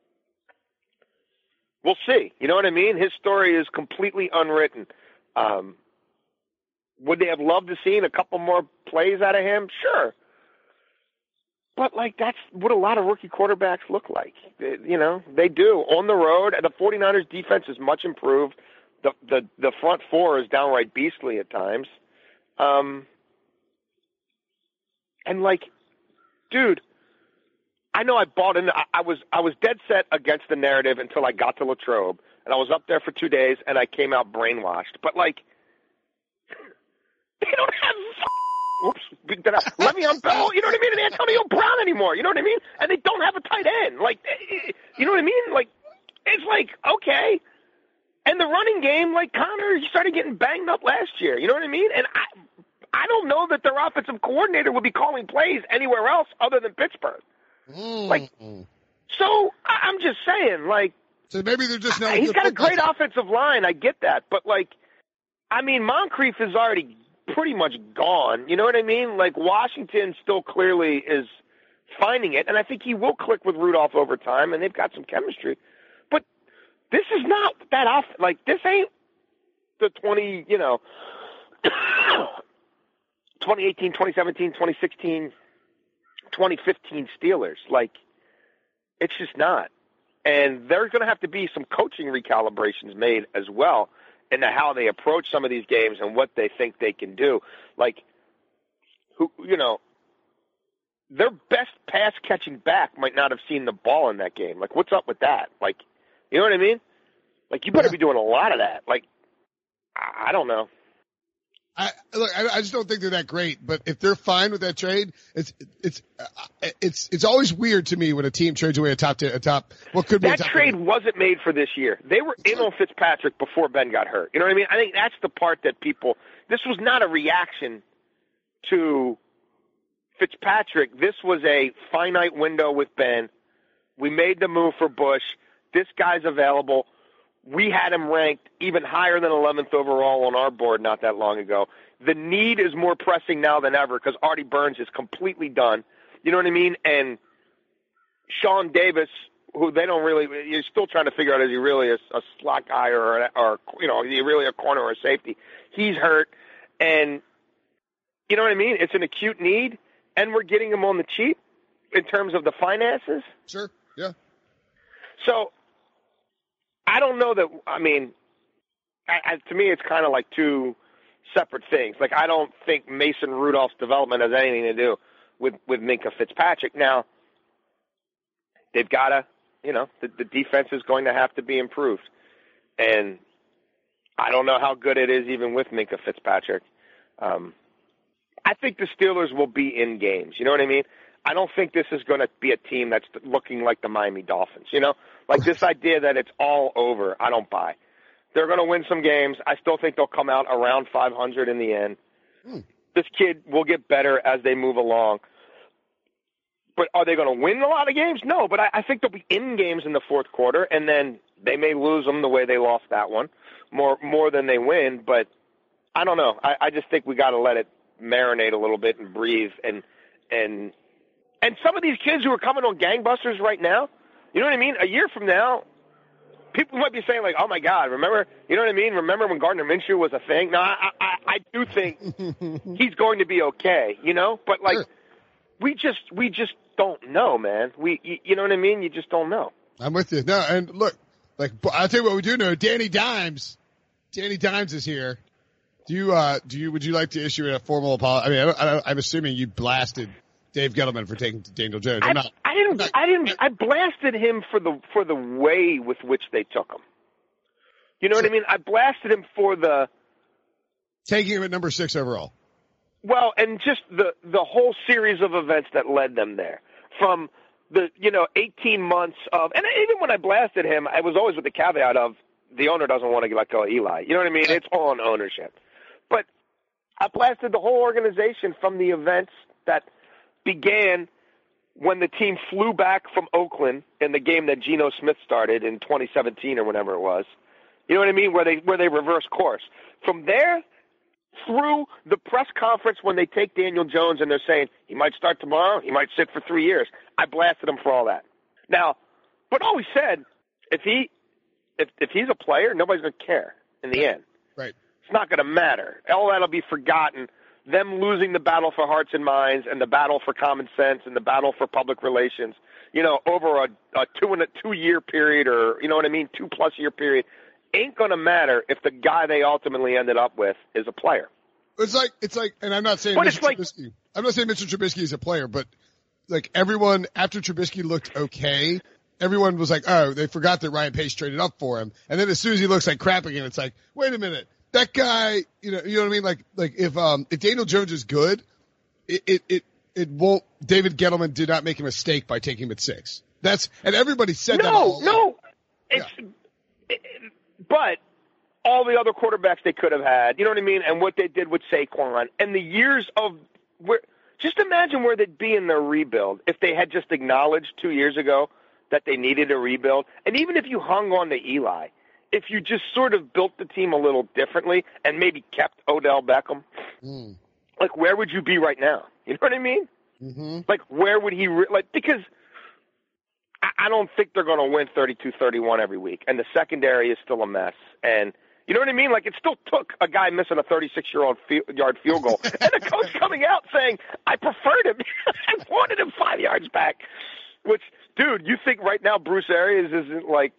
we'll see. You know what I mean? His story is completely unwritten. Would they have loved to seen a couple more plays out of him? Sure. But, like, that's what a lot of rookie quarterbacks look like. You know, they do. On the road, the 49ers defense is much improved. The front four is downright beastly at times. And, like, dude, I know I bought in. I was dead set against the narrative until I got to Latrobe, and I was up there for 2 days, and I came out brainwashed. But, like, they don't have Le'Veon Bell, you know what I mean, and Antonio Brown anymore, you know what I mean? And they don't have a tight end. Like, you know what I mean? Like, it's like, okay. And the running game, like, Connor, he started getting banged up last year, you know what I mean? And I don't know that their offensive coordinator would be calling plays anywhere else other than Pittsburgh. Like, so I'm just saying, like, so maybe they're just not. He's got a great offensive line. I get that, but like, I mean, Moncrief is already pretty much gone. You know what I mean? Like, Washington still clearly is finding it, and I think he will click with Rudolph over time, and they've got some chemistry. But this is not that off. Like, this ain't the 2018, 2017, 2016. 2015 Steelers. Like, it's just not. And there's going to have to be some coaching recalibrations made as well into how they approach some of these games and what they think they can do. Like, who, you know, their best pass catching back might not have seen the ball in that game. Like, what's up with that? Like, you know what I mean? Like, you better be doing a lot of that. Like, I don't know. I just don't think they're that great, but if they're fine with that trade, it's always weird to me when a team trades away a top what could be that trade wasn't made for this year. They were in on Fitzpatrick before Ben got hurt. You know what I mean? I think that's the part that this was not a reaction to Fitzpatrick. This was a finite window with Ben. We made the move for Bush. This guy's available. We had him ranked even higher than 11th overall on our board not that long ago. The need is more pressing now than ever because Artie Burns is completely done. You know what I mean? And Sean Davis, who they don't really – you're still trying to figure out is he really a slot guy or you know, is he really a corner or a safety? He's hurt. And You know what I mean? It's an acute need, and we're getting them on the cheap in terms of the finances. Sure, yeah. So I don't know that. I mean, to me, it's kind of like two separate things. Like, I don't think Mason Rudolph's development has anything to do with Minkah Fitzpatrick. Now, they've got to, the defense is going to have to be improved. And I don't know how good it is even with Minkah Fitzpatrick. I think the Steelers will be in games. You know what I mean? I don't think this is going to be a team that's looking like the Miami Dolphins. Like this idea that it's all over, I don't buy. They're going to win some games. I still think they'll come out around 500 in the end. This kid will get better as they move along. But are they going to win a lot of games? No, but I think they'll be in games in the fourth quarter, and then they may lose them the way they lost that one, more than they win. But I don't know. I just think we got to let it marinate a little bit and breathe. And some of these kids who are coming on gangbusters right now, you know what I mean? A year from now, people might be saying, like, oh, my God, remember, you know what I mean? Remember when Gardner Minshew was a thing? No, I do think he's going to be okay, But, like, we just don't know, man. You know what I mean? You just don't know. I'm with you. No, and look, like, I'll tell you what we do know. Danny Dimes is here. Would you like to issue a formal apology? I mean, I'm assuming you blasted Dave Gettleman for taking Daniel Jones. I blasted him for the way with which they took him. You know what I mean? I blasted him for the taking him at number 6 overall. Well, and just the whole series of events that led them there. From the 18 months of, and even when I blasted him, I was always with the caveat of the owner doesn't want to let go of Eli. You know what I mean? It's all on ownership. But I blasted the whole organization from the events that began when the team flew back from Oakland in the game that Geno Smith started in 2017 or whenever it was. You know what I mean? Where they reversed course. From there through the press conference when they take Daniel Jones and they're saying he might start tomorrow, he might sit for 3 years. I blasted him for all that. Now, but always said, if he's a player, nobody's going to care in the end. Right. It's not going to matter. All that'll be forgotten. Them losing the battle for hearts and minds and the battle for common sense and the battle for public relations, over a 2 year period or, 2+ year period, ain't going to matter if the guy they ultimately ended up with is a player. It's like, and I'm not saying Trubisky. I'm not saying Mr. Trubisky is a player, but like everyone after Trubisky looked okay, everyone was like, oh, they forgot that Ryan Pace traded up for him. And then as soon as he looks like crap again, it's like, wait a minute, that guy, you know what I mean? Like if Daniel Jones is good, it won't, David Gettleman did not make a mistake by taking him at 6. And everybody said that. No. But all the other quarterbacks they could have had, you know what I mean? And what they did with Saquon and the years of just imagine where they'd be in their rebuild if they had just acknowledged 2 years ago that they needed a rebuild. And even if you hung on to Eli, if you just sort of built the team a little differently and maybe kept Odell Beckham, like where would you be right now? You know what I mean? Mm-hmm. Like where would he because I don't think they're going to win 32-31 every week, and the secondary is still a mess. And you know what I mean? Like, it still took a guy missing a 36-yard field goal, and a coach coming out saying, I preferred him. I wanted him 5 yards back. Which, dude, you think right now Bruce Arians isn't like,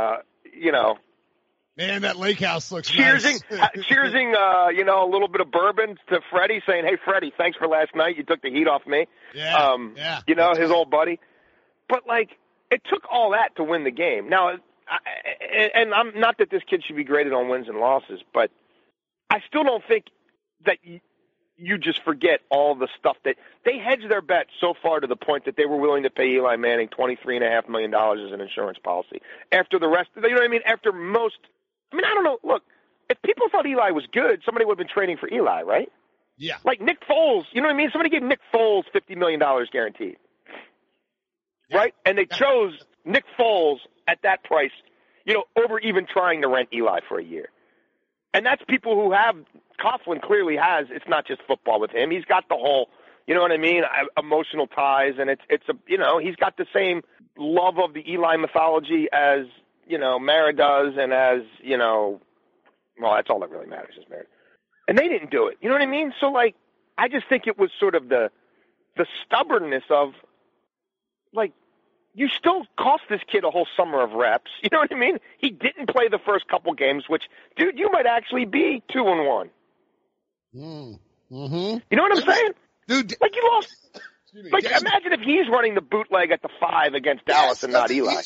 Man, that lake house looks cheersing, nice. cheersing, a little bit of bourbon to Freddie, saying, hey, Freddie, thanks for last night. You took the heat off me. Yeah. His old buddy. But, like, it took all that to win the game. Now, and I'm not that this kid should be graded on wins and losses, but I still don't think that you just forget all the stuff that they hedged their bet so far to the point that they were willing to pay Eli Manning $23.5 million as an insurance policy. After the rest, you know what I mean? After most, I don't know. Look, if people thought Eli was good, somebody would have been trading for Eli, right? Yeah. Like Nick Foles, you know what I mean? Somebody gave Nick Foles $50 million guaranteed. Yeah. Right? And they chose Nick Foles at that price, over even trying to rent Eli for a year. And that's people who have, Coughlin clearly has, it's not just football with him. He's got the whole, you know what I mean, emotional ties, and he's got the same love of the Eli mythology as, Mara does, and as, well, that's all that really matters is Mara. And they didn't do it. You know what I mean? So, like, I just think it was sort of the stubbornness of, like, you still cost this kid a whole summer of reps. You know what I mean? He didn't play the first couple games, which, dude, you might actually be 2-1. Mm-hmm. You know what I'm saying? Dude, like, you lost. Like, imagine if he's running the bootleg at the 5 against Dallas and not Eli.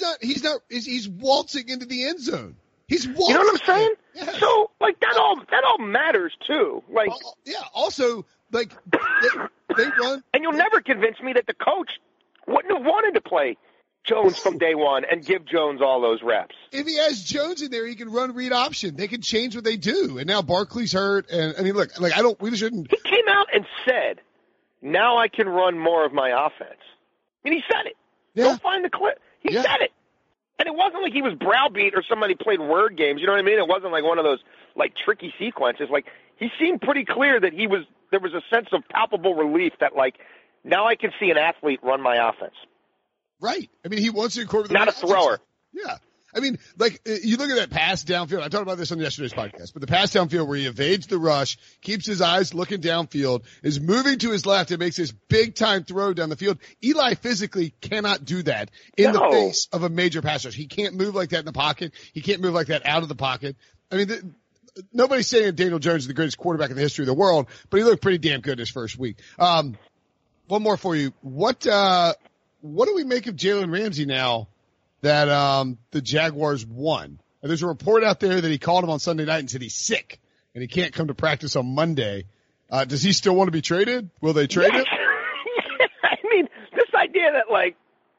He's waltzing into the end zone. He's waltzing. You know what I'm saying? Yes. So, like, that all matters too. Like, also, like, they run. And you'll never convince me that the coach wouldn't have wanted to play Jones from day one and give Jones all those reps. If he has Jones in there, he can run read option. They can change what they do. And now Barkley's hurt. And I mean, look, like, we shouldn't. He came out and said, now I can run more of my offense. And he said it. Yeah. Go find the clip. He said it. And it wasn't like he was browbeat or somebody played word games. You know what I mean? It wasn't like one of those, like, tricky sequences. Like, he seemed pretty clear that there was a sense of palpable relief that, like, now I can see an athlete run my offense. Right. I mean, he wants to incorporate. Not a thrower. Yeah. I mean, like, you look at that pass downfield. I talked about this on yesterday's podcast, but the pass downfield where he evades the rush, keeps his eyes looking downfield, is moving to his left and makes this big time throw down the field. Eli physically cannot do that in the face of a major pass rush. He can't move like that in the pocket. He can't move like that out of the pocket. I mean, nobody's saying Daniel Jones is the greatest quarterback in the history of the world, but he looked pretty damn good his first week. One more for you. What do we make of Jalen Ramsey now that the Jaguars won? And there's a report out there that he called him on Sunday night and said he's sick and he can't come to practice on Monday. Does he still want to be traded? Will they trade him? I mean, this idea that, like,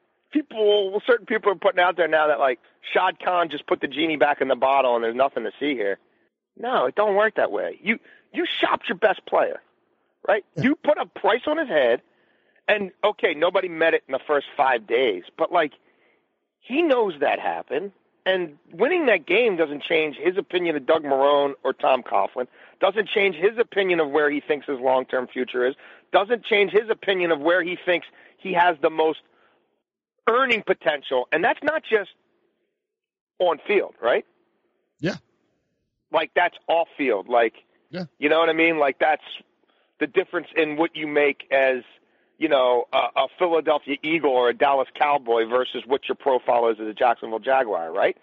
certain people are putting out there now that, like, Shad Khan just put the genie back in the bottle and there's nothing to see here. No, it don't work that way. You shopped your best player, right? Yeah. You put a price on his head, and, okay, nobody met it in the first 5 days, but, like, he knows that happened, and winning that game doesn't change his opinion of Doug Marrone or Tom Coughlin, doesn't change his opinion of where he thinks his long-term future is, doesn't change his opinion of where he thinks he has the most earning potential, and that's not just on field, right? Yeah. Like, that's off field. Like, yeah. You know what I mean? Like, that's the difference in what you make as, you know, a Philadelphia Eagle or a Dallas Cowboy versus what your profile is as a Jacksonville Jaguar, right?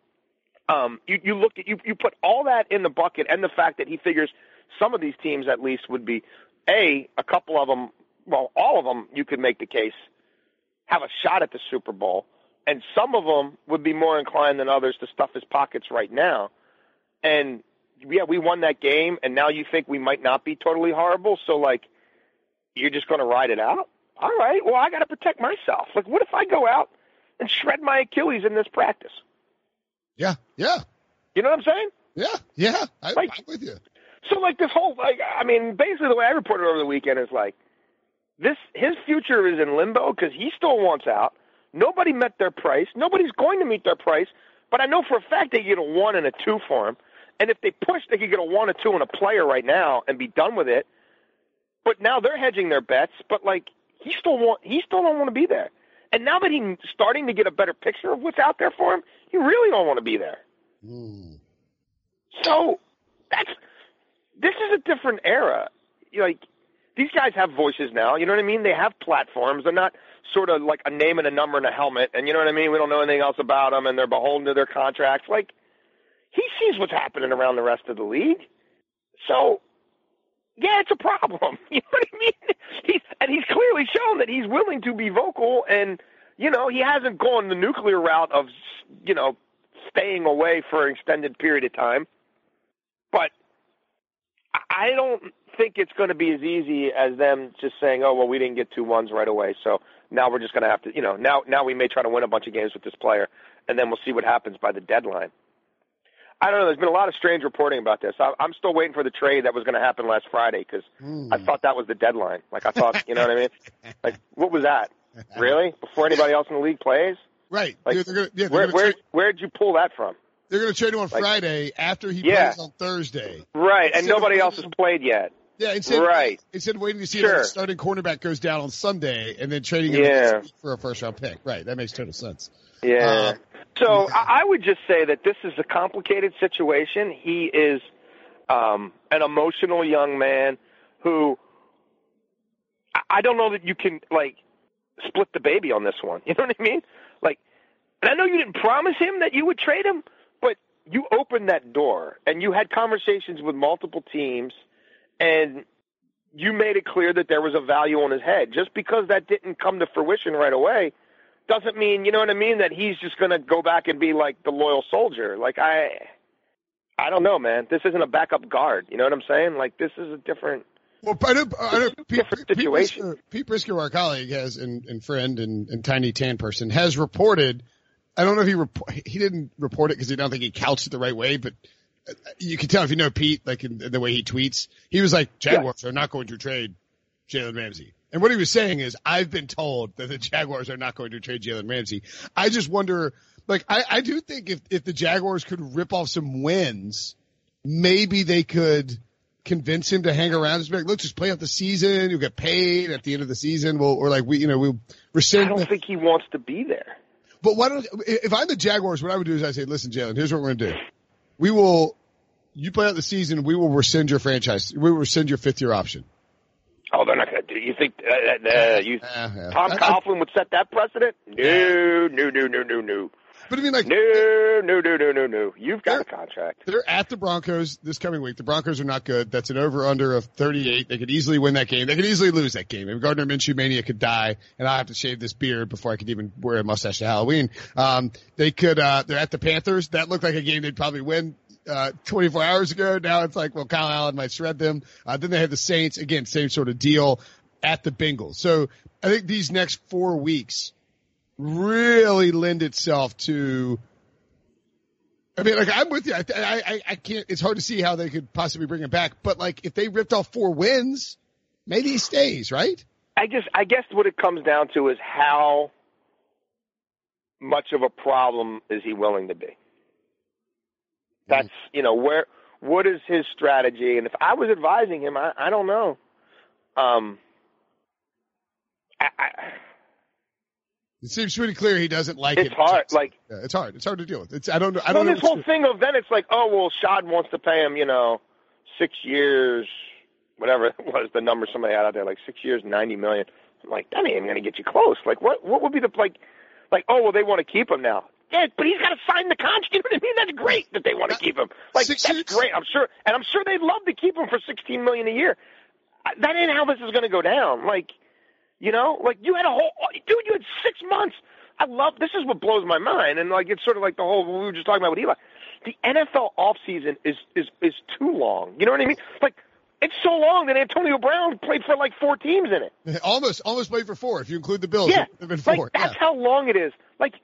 You look at, you put all that in the bucket, and the fact that he figures some of these teams at least would be, a couple of them, well, all of them, you could make the case, have a shot at the Super Bowl, and some of them would be more inclined than others to stuff his pockets right now. And, yeah, we won that game, and now you think we might not be totally horrible, so, like, you're just going to ride it out? All right, well, I got to protect myself. Like, what if I go out and shred my Achilles in this practice? Yeah. You know what I'm saying? Yeah. I'm with you. So, like, this whole, like, I mean, basically the way I reported over the weekend is, like, his future is in limbo because he still wants out. Nobody met their price. Nobody's going to meet their price. But I know for a fact they get a 1 and a 2 for him. And if they push, they could get a 1 or 2 and a player right now and be done with it. But now they're hedging their bets. But, like, he still don't want to be there. And now that he's starting to get a better picture of what's out there for him, he really don't want to be there. So this is a different era. Like, these guys have voices now. You know what I mean? They have platforms. They're not sort of like a name and a number and a helmet. And you know what I mean? We don't know anything else about them, and they're beholden to their contracts. Like, he sees what's happening around the rest of the league. So, yeah, it's a problem. You know what I mean? He's clearly shown that he's willing to be vocal, and, you know, he hasn't gone the nuclear route of, you know, staying away for an extended period of time. But I don't think it's going to be as easy as them just saying, oh, well, we didn't get 2 1s right away, so now we're just going to have to, you know, now we may try to win a bunch of games with this player, and then we'll see what happens by the deadline. I don't know. There's been a lot of strange reporting about this. I'm still waiting for the trade that was going to happen last Friday because I thought that was the deadline. Like, I thought, you know what I mean? Like, what was that? Really? Before anybody else in the league plays? Right. Like, where'd you pull that from? They're going to trade him on Friday after he plays on Thursday. Right, and nobody else has played yet. Yeah, instead of waiting to see if the starting cornerback goes down on Sunday and then trading him for a first-round pick. Right, that makes total sense. Yeah. So I would just say that this is a complicated situation. He is an emotional young man who I don't know that you can, like, split the baby on this one. You know what I mean? Like, and I know you didn't promise him that you would trade him, but you opened that door, and you had conversations with multiple teams, and you made it clear that there was a value on his head. Just because that didn't come to fruition right away doesn't mean, you know what I mean, that he's just going to go back and be like the loyal soldier. Like, I don't know, man. This isn't a backup guard. You know what I'm saying? Like, this is a different. Well, I know different situation. Pete Prisco, our colleague, has and friend and tiny tan person, has reported. I don't know if he didn't report it because he don't think he couched it the right way, but you can tell if you know Pete, like in the way he tweets, he was like, Jaguars are not going to trade Jalen Ramsey. And what he was saying is, I've been told that the Jaguars are not going to trade Jalen Ramsey. I just wonder, like, I do think if the Jaguars could rip off some wins, maybe they could convince him to hang around. Just be like, look, just play out the season. You'll get paid at the end of the season. We'll rescind. I don't think he wants to be there. But if I'm the Jaguars, what I would do is I say, listen, Jalen, here's what we're going to do. You play out the season, we will rescind your franchise. We will rescind your 5th-year option. Oh, they're not going to do it. You think Tom Coughlin would set that precedent? No. But I mean, like, no. You've got a contract. They're at the Broncos this coming week. The Broncos are not good. That's an over-under of 38. They could easily win that game. They could easily lose that game. If Gardner Minshew mania could die, and I have to shave this beard before I could even wear a mustache to Halloween. They could. They're at the Panthers. That looked like a game they'd probably win 24 hours ago. Now it's like, well, Kyle Allen might shred them. Then they have the Saints. Again, same sort of deal at the Bengals. So I think these next 4 weeks really lend itself to, I mean, like, I'm with you. I can't, it's hard to see how they could possibly bring him back. But, like, if they ripped off 4 wins, maybe he stays, right? I guess what it comes down to is how much of a problem is he willing to be? That's, what is his strategy? And if I was advising him, I don't know. It seems pretty clear he doesn't like it. It's hard. It's hard. It's hard to deal with. I don't know. This whole thing of then it's like, oh, well, Shad wants to pay him, 6 years, whatever it was, the number somebody had out there, like 6 years, $90 million. I'm like, that ain't even going to get you close. Like, what would be the, oh, well, they want to keep him now. Yeah, but he's got to sign the contract. You know what I mean? That's great that they want to keep him. Like, that's great. I'm sure they'd love to keep him for $16 million a year. That ain't how this is going to go down. Like, you had you had 6 months. This is what blows my mind. And like, it's sort of like we were just talking about with Eli. The NFL offseason is too long. You know what I mean? Like, it's so long that Antonio Brown played for like 4 teams in it. Almost played for 4. If you include the Bills, yeah. It would have been 4. Like, that's how long it is. Like,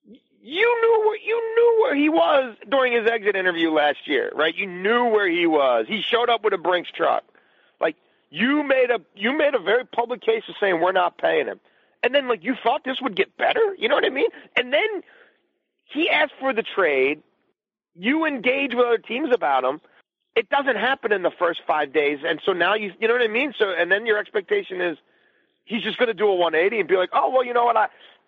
you knew where he was during his exit interview last year, right? You knew where he was. He showed up with a Brinks truck. Like, you made a very public case of saying we're not paying him. And then, like, you thought this would get better? You know what I mean? And then he asked for the trade. You engage with other teams about him. It doesn't happen in the first 5 days. And so now you know what I mean? So, and then your expectation is he's just going to do a 180 and be like, oh, well, you know what?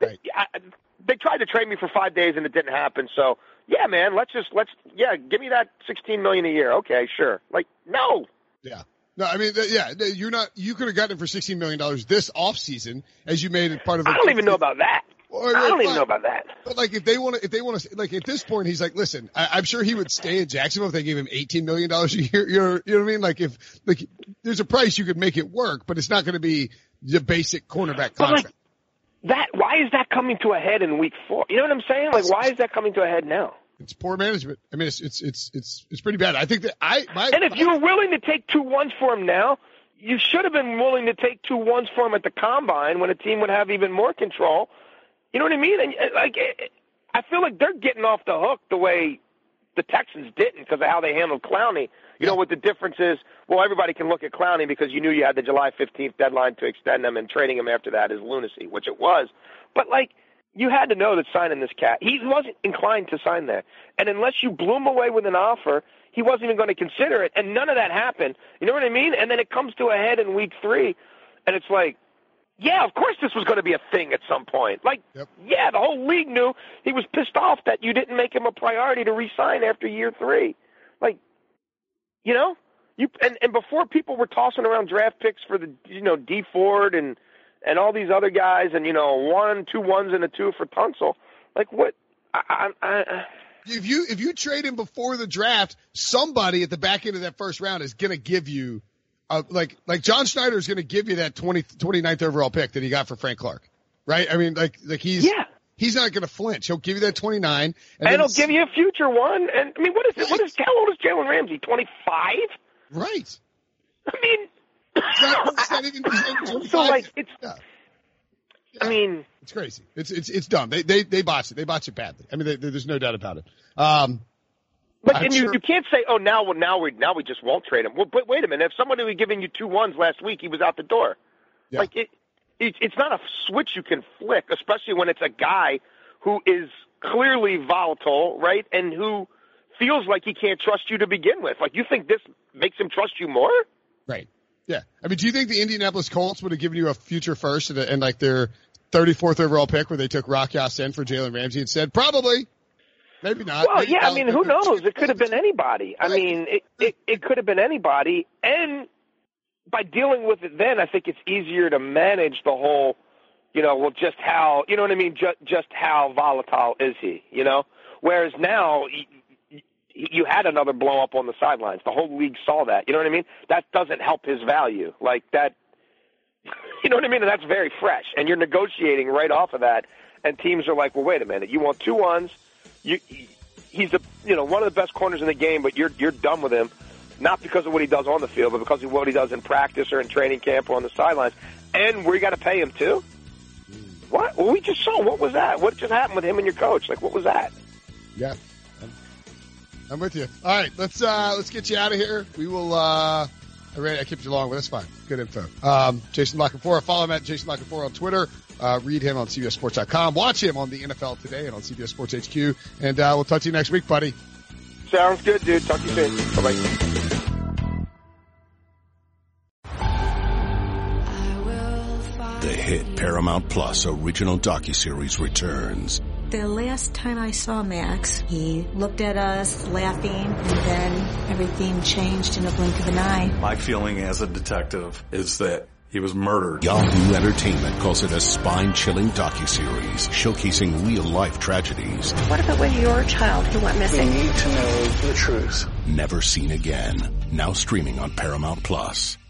They tried to trade me for 5 days and it didn't happen. So, yeah, man, give me that $16 million a year. Okay, sure. Like, no. Yeah. No, I mean, you could have gotten him for $16 million this offseason as you made it part of I don't even know about that. I don't even know about that. But like, if they want to, like, at this point, he's like, listen, I'm sure he would stay in Jacksonville if they gave him $18 million a year. You know what I mean? Like, there's a price you could make it work, but it's not going to be the basic cornerback contract. Why is that coming to a head in week 4? You know what I'm saying? Like, why is that coming to a head now? It's poor management. I mean, it's pretty bad. I think that and if you were willing to take 2 1s for him now, you should have been willing to take 2 1s for him at the combine when a team would have even more control. You know what I mean? And like, I feel like they're getting off the hook the way the Texans didn't because of how they handled Clowney. You know what the difference is? Well, everybody can look at Clowney because you knew you had the July 15th deadline to extend him, and trading him after that is lunacy, which it was. But, like, you had to know that signing this cat, he wasn't inclined to sign there. And unless you blew him away with an offer, he wasn't even going to consider it, and none of that happened. You know what I mean? And then it comes to a head in week 3, and it's like, yeah, of course this was going to be a thing at some point. Like, yeah, the whole league knew he was pissed off that you didn't make him a priority to re-sign after year 3. Like, you And before people were tossing around draft picks for the, D Ford and all these other guys and, 1, 2 1s and a 2 for Tunsil. Like what? If you trade him before the draft, somebody at the back end of that first round is going to give you, like John Schneider is going to give you that 29th overall pick that he got for Frank Clark, right? I mean, he's not going to flinch. He'll give you that 29, and he'll give you a future one. And I mean, what is it? Right. How old is Jalen Ramsey? 25? Right. I mean, I mean, it's crazy. It's dumb. They botched it. They botched it badly. I mean, there's no doubt about it. But you can't say, oh, now we just won't trade him. Well, but wait a minute. If somebody was giving you 2 1s last week, he was out the door. Yeah. Like it's not a switch you can flick, especially when it's a guy who is clearly volatile, right, and who feels like he can't trust you to begin with. Like, you think this makes him trust you more? Right. Yeah. I mean, do you think the Indianapolis Colts would have given you a future first and like their 34th overall pick where they took Rock Ya-Sin for Jalen Ramsey instead? Probably. Maybe not. Well, maybe yeah, I mean, who knows? It could have been anybody. I mean, it could have been anybody. And by dealing with it then, I think it's easier to manage the whole, just how, you know what I mean? Just how volatile is he, Whereas now, you had another blow up on the sidelines. The whole league saw that. You know what I mean? That doesn't help his value. Like that, you know what I mean? And that's very fresh. And you're negotiating right off of that. And teams are like, well, wait a minute. You want 2 1s. He's one of the best corners in the game, but you're done with him, not because of what he does on the field, but because of what he does in practice or in training camp or on the sidelines. And we got to pay him too? What? Well, we just saw. What was that? What just happened with him and your coach? Like, what was that? Yeah. I'm with you. All right, let's get you out of here. We will. I kept you long, but that's fine. Good info. Jason La Canfora. Follow him at Jason La Canfora on Twitter. Read him on CBSSports.com. Watch him on the NFL Today and on CBS Sports HQ. And we'll talk to you next week, buddy. Sounds good, dude. Talk to you soon. Bye-bye. The hit Paramount Plus original docuseries returns. The last time I saw Max, he looked at us laughing, and then everything changed in a blink of an eye. My feeling as a detective is that he was murdered. Yahoo Entertainment calls it a spine-chilling docuseries showcasing real-life tragedies. What if it was your child who went missing? We need to know the truth. Never seen again. Now streaming on Paramount Plus.